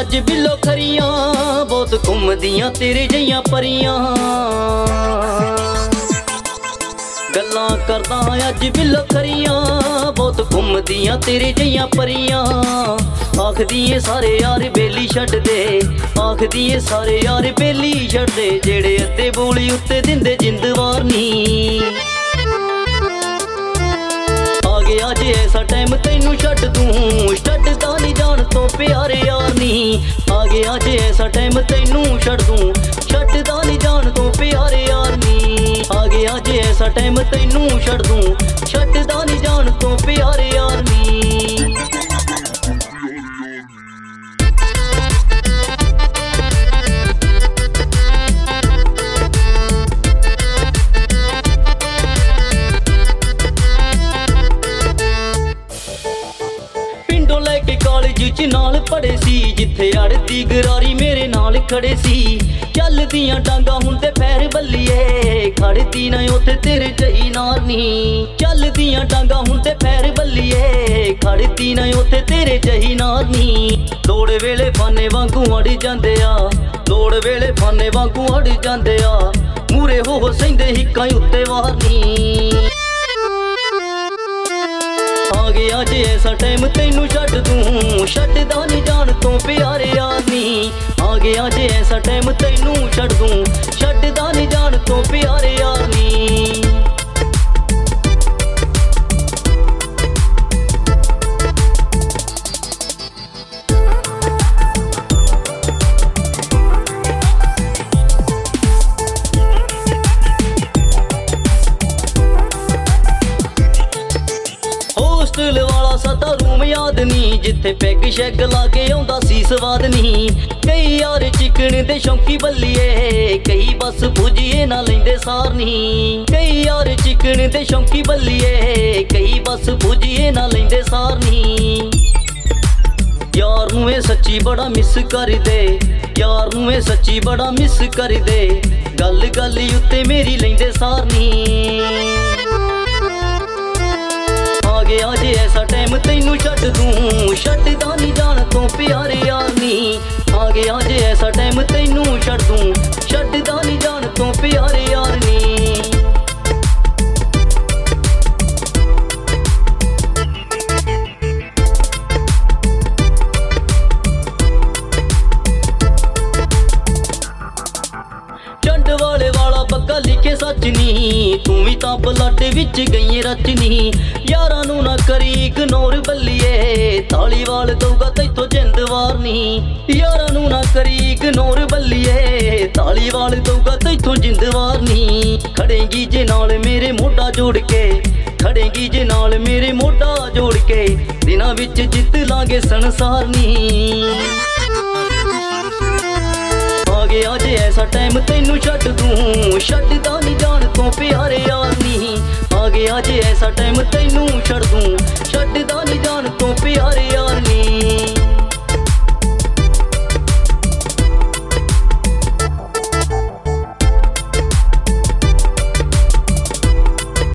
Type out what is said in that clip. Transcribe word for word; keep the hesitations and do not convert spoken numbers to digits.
अज below खरियां बहुत घुमदियां तेरे जइयां परियां गल्लां करदा अज बिलो खरियां बहुत घुमदियां तेरे जइयां परियां आखदी ए सारे यार बेली छड्ड दे आखदी ए सारे यार बेली छड्ड दे जेड़े अद्धे बोली उत्ते दिंदे जिंदवार नी आ गया जे ऐसा टाइम तैनू छड्ड दूं छड्डदा नहीं जान तो प्यारे यार नी आ गया जे ऐसा टाइम तैनू छड्ड दूं छड्डदा नहीं जान तो प्यारे यार नी आ गया जे ऐसा टाइम तैनू छड्ड दूं छड्डदा नहीं जान तो प्यारे यार नी कालेज च नाल पढ़े सी जिथे अड़ती गरारी मेरे नाल खड़े सी चलदियां डांगा हुंदे पैर बल्लिए खड़दी ना उथे तेरे जही नार नी चलदियां डांगा हुंदे पैर बल्लिए खड़दी ना उथे तेरे जही नार नी लोड़ वेले फाने वांगू अड़ जांदे आ लोड़ वेले फाने वांगू अड़ जांदे आ मूरे हो सहिंदे हिक्कां उत्ते वार नी आ गया जे ऐसा टाइम तैनू छड्ड दूं छड्डदा नहीं जान तो प्यारे यार नी आ गया जे ऐसा टाइम तैनू छड्ड दूं छड्डदा नहीं जान तो प्यारे यार नी होस्टल वाला सादा रूम याद नी जिथे पैग शैग लाके आउंदा सी स्वाद नी कई यार चिकन दे शौकी बल्लिए कई बस भुजिए ना लेंदे सार नी कई यार चिकन दे शौकी बल्लिए कई बस भुजिए ना लेंदे सार नी यार नूं ए सच्ची बड़ा मिस कर दे यार नूं ए सच्ची बड़ा मिस कर दे गल गल उत्ते मेरी लेंदे सार नी आ गया जे ऐसा टाइम तैनू छड्ड दूं छड्डदा नहीं जान तो प्यारे यार नी आ गया जे ऐसा टाइम तैनू छड्ड दूं छड्डदा नहीं जान तो प्यारे यार नी वाले वाला पक्का लिखे सच नी तू भी तां पलाटे विच गई रचनी यारां नू ना करी इग्नोर बल्लिए ताली वाल दूगा तैथों जिंदवार नी यारां नू ना करी इग्नोर बल्लिए ताली वाल दूगा तैथों जिंदवार नी खड़ेगी जे नाल मेरे मोढा जोड़ के खड़ेगी जे नाल मेरे मोढा जोड़ के दिनां विच जित लांगे संसार नी आ गया जे ऐसा टाइम तैनू छड्ड दूं छड्डदा नहीं जान तो प्यारे यार नी आ गया जे ऐसा टाइम तैनू छड्ड दूं